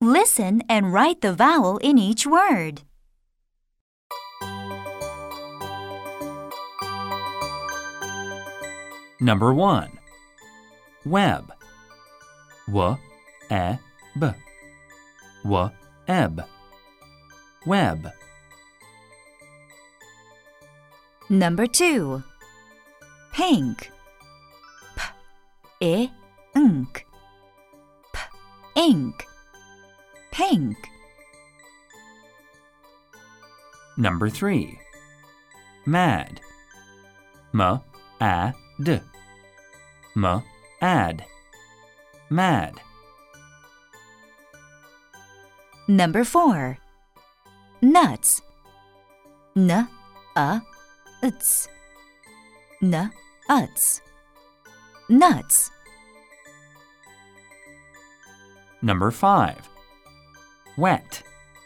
Listen and write the vowel in each word. Number 1. Web. W-e-b. W-eb. Web. Number 2. Pink. P-I-N-K. P-ink. Pink. Number 3. Mad. M-a-d. M-ad. Mad. Number 4. Nuts. N-a-ts. Nuts. Nuts. Number 5. Wet.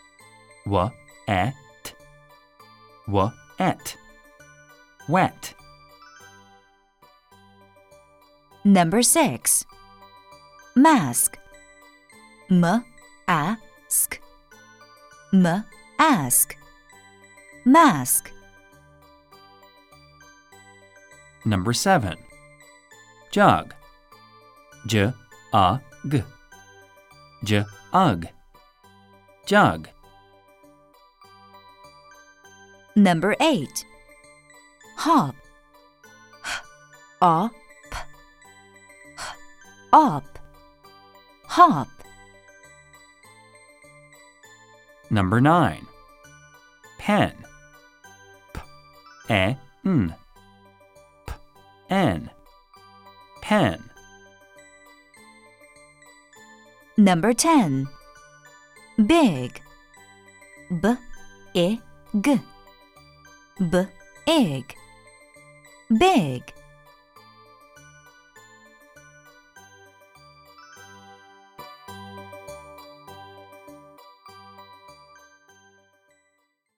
W-et. W-et. Wet. Number 6. Mask. M-ask. M-ask. Mask. Number 7. Jug. J-u-g. J-ug. Jug. Number 8. Hop. H-o-p. H-op. Hop. Number 9. Pen. P-e-n. P-n. Pen. Number 10. Big. B-I-g. B-ig. Big.